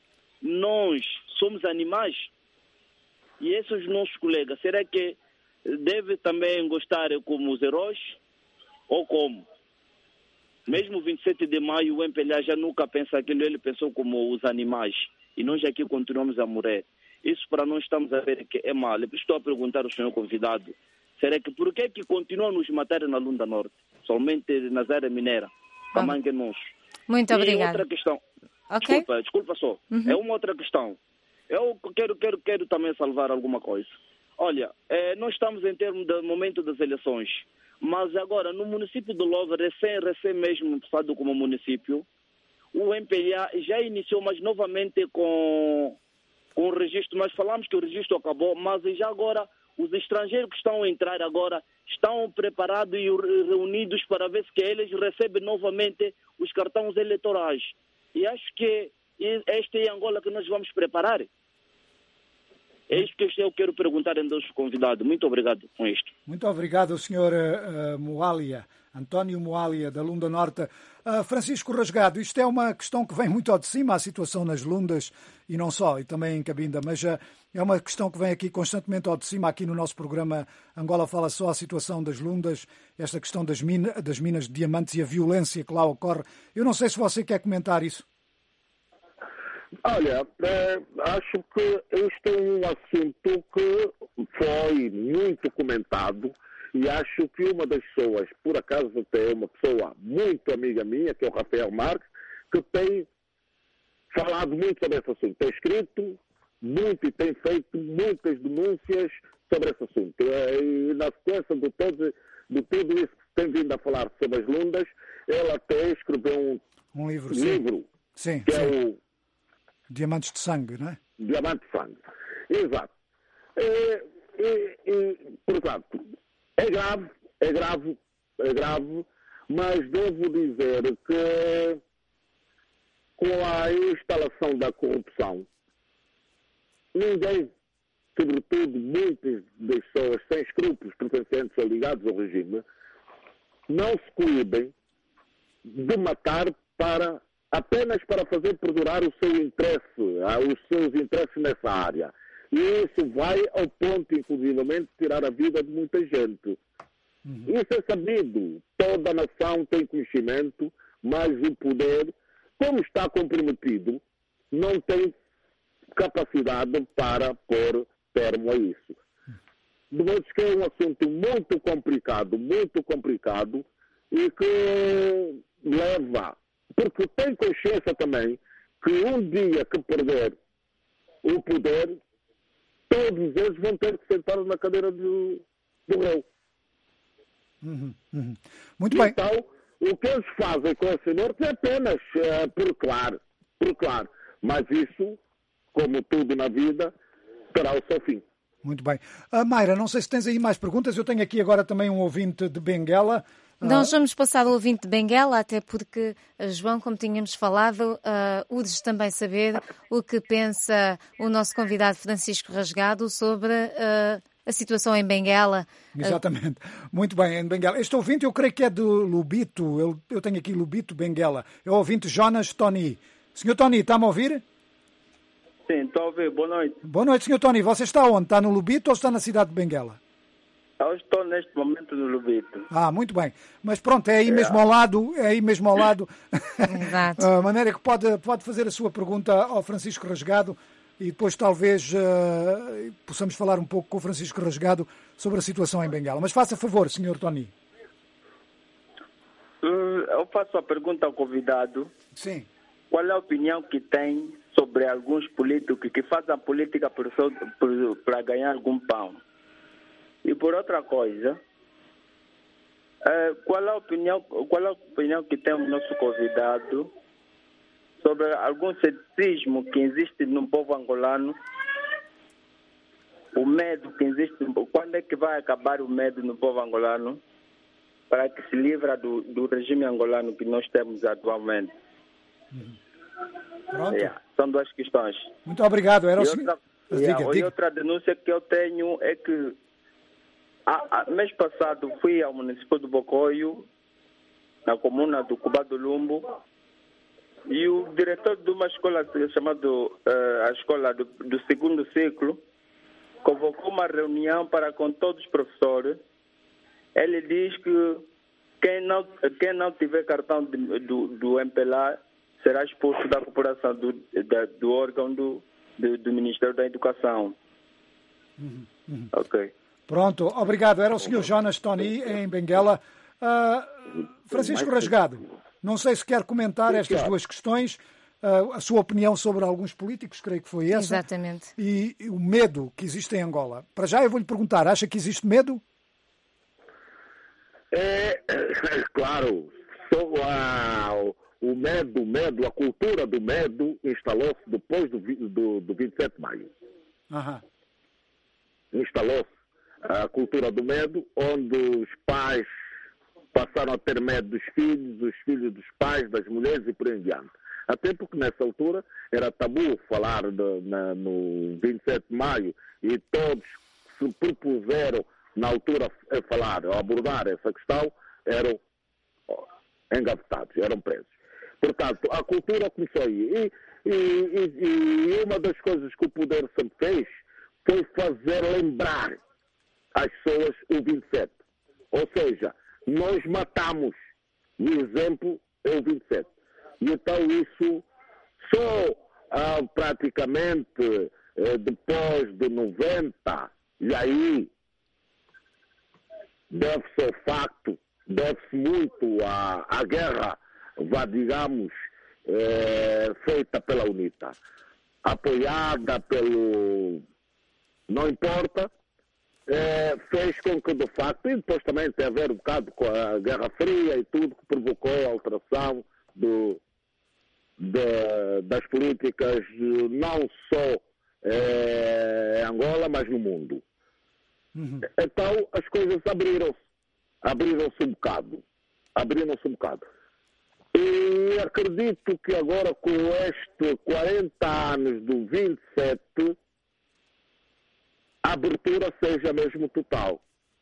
somos animais? E esses nossos colegas, será que deve também gostar como os heróis? Ou como? Mesmo 27 de maio, o MPLA já nunca pensa aquilo, ele pensou como os animais. E nós aqui continuamos a morrer. Isso para nós estamos a ver que é mal. Eu estou a perguntar ao senhor convidado, será que por que continuam a nos matar na Lunda Norte? Somente nas áreas mineiras. Tamanho que nós. Muito obrigada. Outra questão. Okay. Desculpa só. É uma outra questão. Eu quero também salvar alguma coisa. Olha, nós estamos em termos do momento das eleições, mas agora no município do Lova, recém mesmo passado como município, o MPLA já iniciou, mas novamente com o registro, mas falamos que o registro acabou, mas já agora os estrangeiros que estão a entrar agora estão preparados e reunidos para ver se eles recebem novamente os cartões eleitorais. E acho que esta é a Angola que nós vamos preparar. É isso que eu quero perguntar aos convidados. Muito obrigado com isto. Muito obrigado, Sr. Moalia, António Moalia, da Lunda Norte. Francisco Rasgado, isto é uma questão que vem muito ao de cima, a situação nas Lundas, e não só, e também em Cabinda, mas é uma questão que vem aqui constantemente ao de cima, aqui no nosso programa Angola Fala Só, a situação das Lundas, esta questão das minas de diamantes e a violência que lá ocorre. Eu não sei se você quer comentar isso. Olha, acho que este é um assunto que foi muito comentado e acho que uma das pessoas, por acaso até uma pessoa muito amiga minha, que é o Rafael Marques, que tem falado muito sobre esse assunto. Tem escrito muito e tem feito muitas denúncias sobre esse assunto. E na sequência de tudo isso que tem vindo a falar sobre as Lundas, ele até escreveu um livro sim. que é o Diamantes de Sangue, não é? Diamante de Sangue. Exato. Portanto, é grave, mas devo dizer que com a instalação da corrupção, ninguém sobretudo muitas das pessoas sem escrúpulos pertencentes ou ligados ao regime, não se coíbem de matar apenas para fazer perdurar o seu interesse, os seus interesses nessa área. E isso vai ao ponto, inclusivamente, de tirar a vida de muita gente. Isso é sabido. Toda a nação tem conhecimento, mas o poder, como está comprometido, não tem capacidade para pôr termo a isso. De modo que é um assunto muito complicado e que leva, porque tem consciência também que um dia que perder o poder, todos eles vão ter que sentar na cadeira do réu. Muito bem. Então, o que eles fazem com esse norte é apenas por claro. Mas isso, como tudo na vida, terá o seu fim. Muito bem. Mayra, não sei se tens aí mais perguntas. Eu tenho aqui agora também um ouvinte de Benguela. Nós vamos passar ao ouvinte de Benguela, até porque, João, como tínhamos falado, urge também saber o que pensa o nosso convidado Francisco Rasgado sobre a situação em Benguela. Exatamente. Muito bem, em Benguela. Este ouvinte eu creio que é de Lubito. Eu tenho aqui Lubito, Benguela. É o ouvinte Jonas Tony. Senhor Tony, está-me a ouvir? Sim, estou a ouvir. Boa noite. Boa noite, Sr. Tony. Você está onde? Está no Lubito ou está na cidade de Benguela? Eu estou neste momento no Lubito. Muito bem. Mas pronto, é aí mesmo ao lado. Exato. A maneira que pode fazer a sua pergunta ao Francisco Rasgado e depois talvez possamos falar um pouco com o Francisco Rasgado sobre a situação em Benguela. Mas faça favor, Sr. Tony. Eu faço a pergunta ao convidado. Sim. Qual é a opinião que tem sobre alguns políticos que fazem política para ganhar algum pão? E por outra coisa, qual é a opinião que tem o nosso convidado sobre algum ceticismo que existe no povo angolano? O medo que existe, quando é que vai acabar o medo no povo angolano para que se livre do regime angolano que nós temos atualmente? Pronto. São duas questões. Muito obrigado. E outra denúncia que eu tenho é que mês passado fui ao município do Bocoio, na comuna do Cuba do Lumbo, e o diretor de uma escola chamada a escola do segundo ciclo convocou uma reunião com todos os professores. Ele diz que quem não tiver cartão do MPLA será expulso da corporação do órgão do Ministério da Educação. Ok. Pronto, obrigado. Era o Sr. Jonas Tony, em Benguela. Francisco Rasgado, não sei se quer comentar estas duas questões, a sua opinião sobre alguns políticos, creio que foi essa. Exatamente. E o medo que existe em Angola. Para já eu vou-lhe perguntar, acha que existe medo? Claro, o medo, a cultura do medo instalou-se depois do 27 de maio. Instalou-se a cultura do medo, onde os pais passaram a ter medo dos filhos, os filhos dos pais, das mulheres e por aí em diante. Até porque nessa altura era tabu falar no 27 de maio e todos se propuseram na altura a falar, a abordar essa questão, eram engavetados, eram presos. Portanto, a cultura começou aí. E uma das coisas que o poder sempre fez foi fazer lembrar as pessoas o 27. Ou seja, nós matamos. O exemplo é o 27. E então isso só praticamente depois de 90, e aí deve-se ao facto, deve-se muito à guerra, digamos, feita pela UNITA, apoiada pelo... não importa, fez com que, de facto, e depois também tem a ver um bocado com a Guerra Fria e tudo, que provocou a alteração das políticas, não só em Angola, mas no mundo. Então, as coisas abriram-se um bocado. E acredito que agora, com este 40 anos do 27, a abertura seja mesmo total.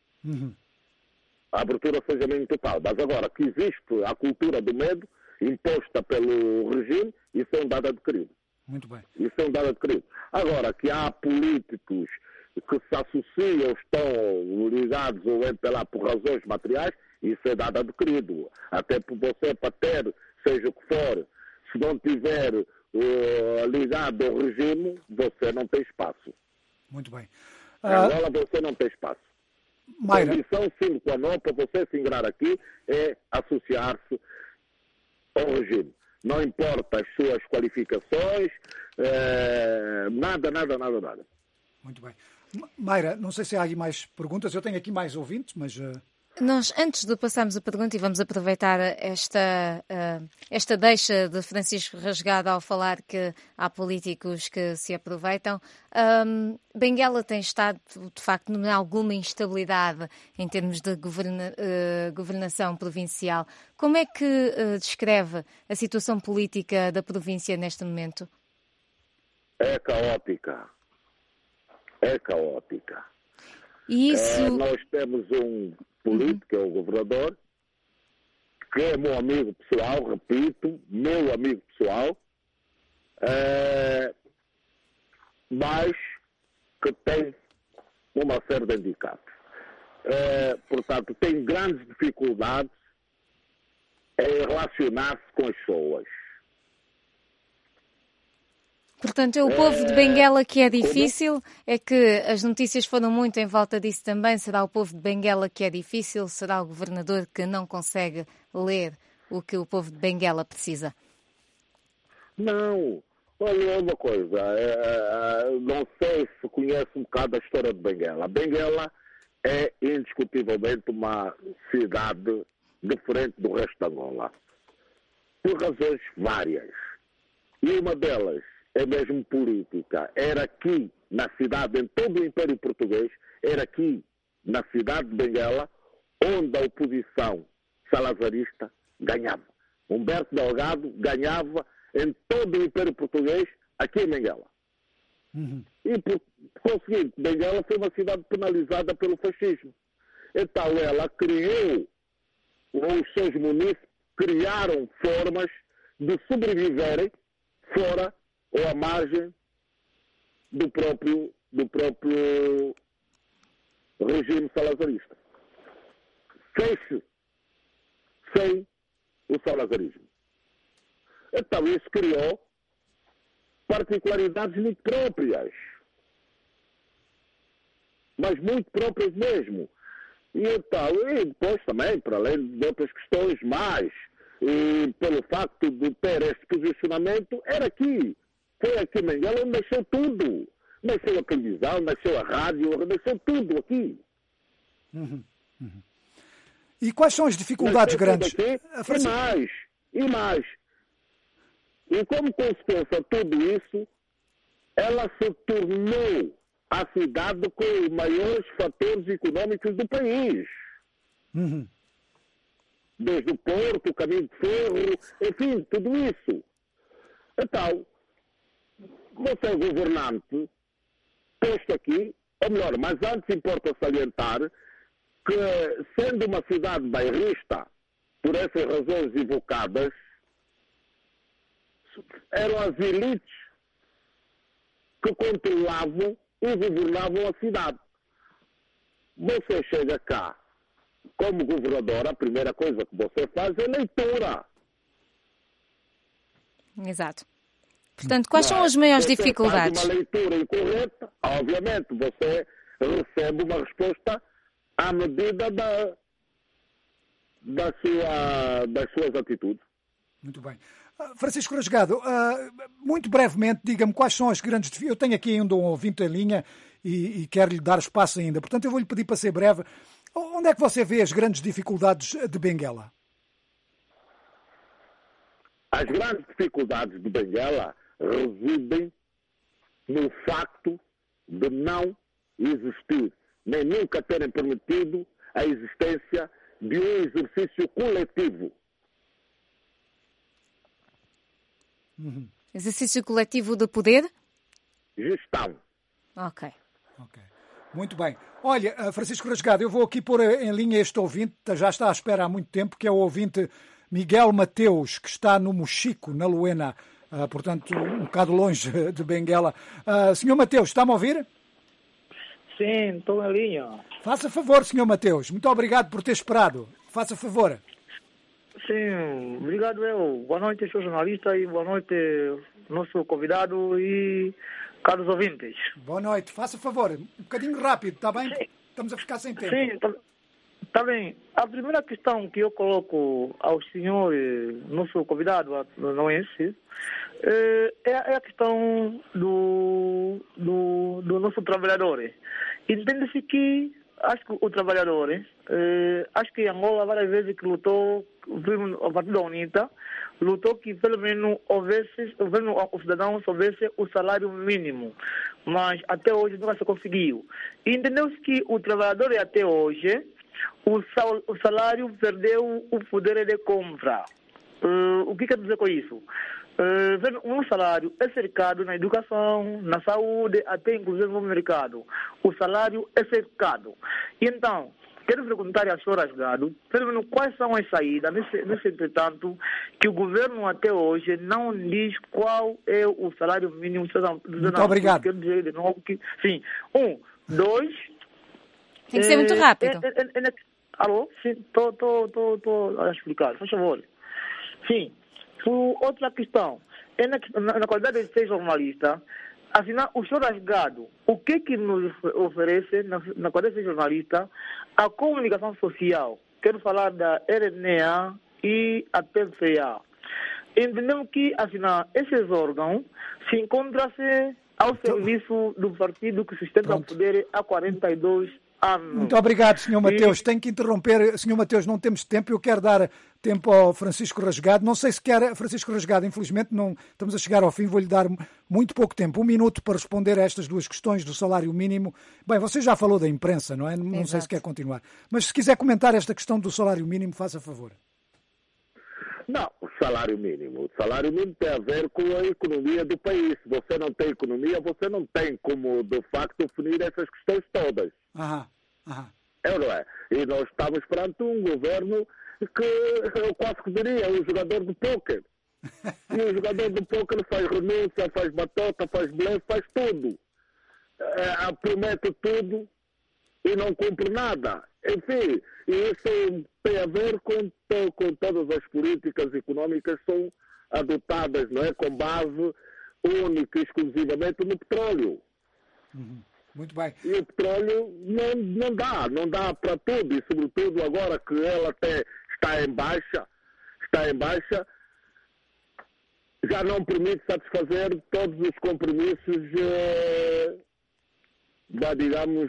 A abertura seja mesmo total. Mas agora, que existe a cultura do medo imposta pelo regime, isso é um dado adquirido. Muito bem. Isso é um dado adquirido. Agora, que há políticos que se associam, estão ligados ou por razões materiais, isso é dado adquirido. Até por você, para ter, seja o que for, se não tiver ligado ao regime, você não tem espaço. Muito bem. Agora você não tem espaço. Mayra. A condição sine qua non para você se ingrar aqui é associar-se ao regime. Não importa as suas qualificações, nada. Muito bem. Mayra, não sei se há aí mais perguntas. Eu tenho aqui mais ouvintes, mas... Nós, antes de passarmos a pergunta, e vamos aproveitar esta deixa de Francisco Rasgado ao falar que há políticos que se aproveitam, Benguela tem estado, de facto, em alguma instabilidade em termos de governação provincial. Como é que descreve a situação política da província neste momento? É caótica. E isso... Nós temos um político, que é o governador, que é meu amigo pessoal, repito, meu amigo pessoal, mas que tem uma série de handicaps. Portanto, tem grandes dificuldades em relacionar-se com as pessoas. Portanto, é o povo de Benguela que é difícil? É que as notícias foram muito em volta disso também. Será o povo de Benguela que é difícil? Será o governador que não consegue ler o que o povo de Benguela precisa? Não. Olha uma coisa. Não sei se conhece um bocado a história de Benguela. Benguela é indiscutivelmente uma cidade diferente do resto da Angola. Por razões várias. E uma delas é mesmo política. Era aqui na cidade, em todo o Império Português, era aqui na cidade de Benguela, onde a oposição salazarista ganhava. Humberto Delgado ganhava em todo o Império Português, aqui em Benguela. E por conseguinte, Benguela foi uma cidade penalizada pelo fascismo. Então ela criou, ou os seus munícipes criaram formas de sobreviverem fora ou à margem do próprio regime salazarista. Fez-se sem o salazarismo. Então isso criou particularidades muito próprias. Mas muito próprias mesmo. E depois também, para além de outras questões mais, e pelo facto de ter este posicionamento, era aqui. Foi aqui em Benguela onde nasceu tudo. Nasceu a televisão, nasceu a rádio, nasceu tudo aqui. E quais são as dificuldades grandes? Aqui, e mais. E como consequência de tudo isso, ela se tornou a cidade com os maiores fatores económicos do país. Desde o porto, o caminho de ferro, enfim, tudo isso. Então, você é governante, posto aqui, ou melhor, mas antes importa salientar que, sendo uma cidade bairrista, por essas razões evocadas, eram as elites que controlavam e governavam a cidade. Você chega cá, como governador, a primeira coisa que você faz é leitura. Exato. Portanto, quais são as maiores dificuldades? Faz uma leitura incorreta, obviamente, você recebe uma resposta à medida das suas atitudes. Muito bem. Francisco Rasgado, muito brevemente, diga-me quais são as grandes dificuldades. Eu tenho aqui ainda um ouvinte em linha e quero lhe dar espaço ainda. Portanto, eu vou-lhe pedir para ser breve. Onde é que você vê as grandes dificuldades de Benguela? As grandes dificuldades de Benguela residem no facto de não existir, nem nunca terem permitido a existência de um exercício coletivo. Exercício coletivo de poder? Gestão. Ok. Muito bem. Olha, Francisco Rasgado, eu vou aqui pôr em linha este ouvinte, já está à espera há muito tempo, que é o ouvinte Miguel Mateus, que está no Mochico, na Luena, portanto, um bocado longe de Benguela. Senhor Mateus, está-me a ouvir? Sim, estou em linha. Faça favor, senhor Mateus. Muito obrigado por ter esperado. Faça favor. Sim, obrigado eu. Boa noite, senhor jornalista, e boa noite, nosso convidado e caros ouvintes. Boa noite. Faça favor. Um bocadinho rápido, está bem? Sim. Estamos a ficar sem tempo. Sim, está bem. A primeira questão que eu coloco ao senhor, nosso convidado, não é esse, é a questão do nosso trabalhador. Entende-se que acho que o trabalhador, acho que Angola várias vezes que lutou, a partir da UNITA, lutou que pelo menos os cidadãos houvesse o salário mínimo, mas até hoje nunca se conseguiu. Entendeu-se que o trabalhador até hoje, o salário perdeu o poder de compra. O que quer dizer com isso? Um salário é cercado na educação, na saúde, até inclusive no mercado. O salário é cercado. E então, quero perguntar ao senhor Rasgado, pelo menos quais são as saídas, nesse entretanto, que o governo até hoje não diz qual é o salário mínimo. Muito obrigado. Quero dizer de novo que, sim, 1, 2... Tem que ser muito rápido. Alô? Sim, estou a explicar, por favor. Sim. Outra questão, na qualidade de ser jornalista, afinal, o senhor Rasgado, o que nos oferece, na qualidade de ser jornalista, a comunicação social? Quero falar da RNA e a TVA. Entendemos que, afinal, esses órgãos se encontram-se ao serviço do partido que sustenta o poder há 42 anos. Muito obrigado, Sr. Mateus. Tenho que interromper. Sr. Mateus, não temos tempo. Eu quero dar tempo ao Francisco Rasgado. Não sei se quer, Francisco Rasgado, infelizmente não estamos a chegar ao fim. Vou-lhe dar muito pouco tempo, 1 minuto para responder a estas duas questões do salário mínimo. Bem, você já falou da imprensa, não é? Não sei se quer continuar. Mas se quiser comentar esta questão do salário mínimo, faça favor. Não, o salário mínimo. O salário mínimo tem a ver com a economia do país. Se você não tem economia, você não tem como, de facto, definir essas questões todas. É, não é? E nós estamos perante um governo que eu quase que diria um jogador de póquer. E o jogador de póquer faz renúncia, faz batota, faz blefe, faz tudo. Promete tudo e não cumpre nada. Enfim, isso tem a ver com todas as políticas económicas que são adotadas, não é? Com base única e exclusivamente no petróleo. Muito bem. E o petróleo não dá para tudo, e sobretudo agora que ela até está em baixa, já não permite satisfazer todos os compromissos digamos,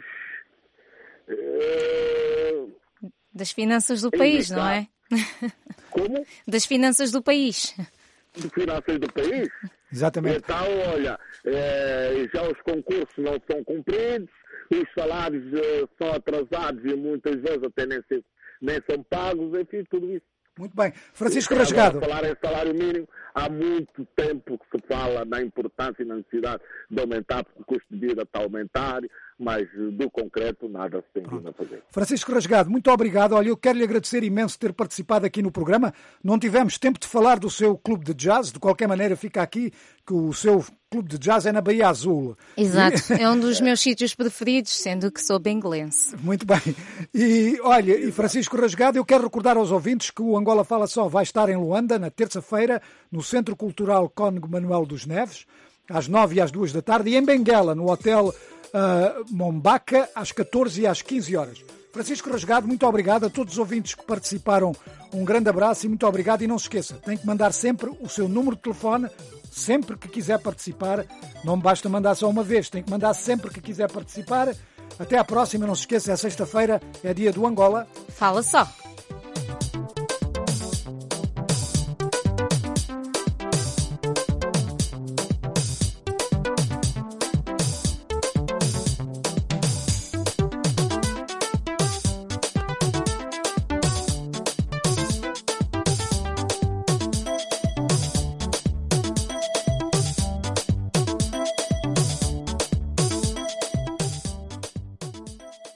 das finanças do país, não é? Como? Das finanças do país. De finanças do país? Exatamente. Então, olha, já os concursos não são cumpridos, os salários são atrasados e muitas vezes até nem são pagos, enfim, tudo isso. Muito bem. Francisco Rasgado. Falar em salário mínimo, há muito tempo que se fala na importância e na necessidade de aumentar, porque o custo de vida está a aumentar, mas do concreto nada se tem vindo a fazer. Francisco Rasgado, muito obrigado. Olha, eu quero lhe agradecer imenso ter participado aqui no programa. Não tivemos tempo de falar do seu clube de jazz, de qualquer maneira fica aqui que o seu clube de jazz é na Baía Azul. Exato, é um dos meus sítios preferidos, sendo que sou benguelense. Muito bem. E olha, e Francisco Rasgado, eu quero recordar aos ouvintes que o Angola Fala Só vai estar em Luanda na terça-feira, no Centro Cultural Cónigo Manuel dos Neves, às 9 e às 2 da tarde, e em Benguela, no Hotel Mombaca, às 14 e às 15 horas. Francisco Rasgado, muito obrigado a todos os ouvintes que participaram. Um grande abraço e muito obrigado. E não se esqueça, tem que mandar sempre o seu número de telefone, sempre que quiser participar. Não basta mandar só uma vez, tem que mandar sempre que quiser participar. Até à próxima, não se esqueça, é sexta-feira, é dia do Angola Fala Só.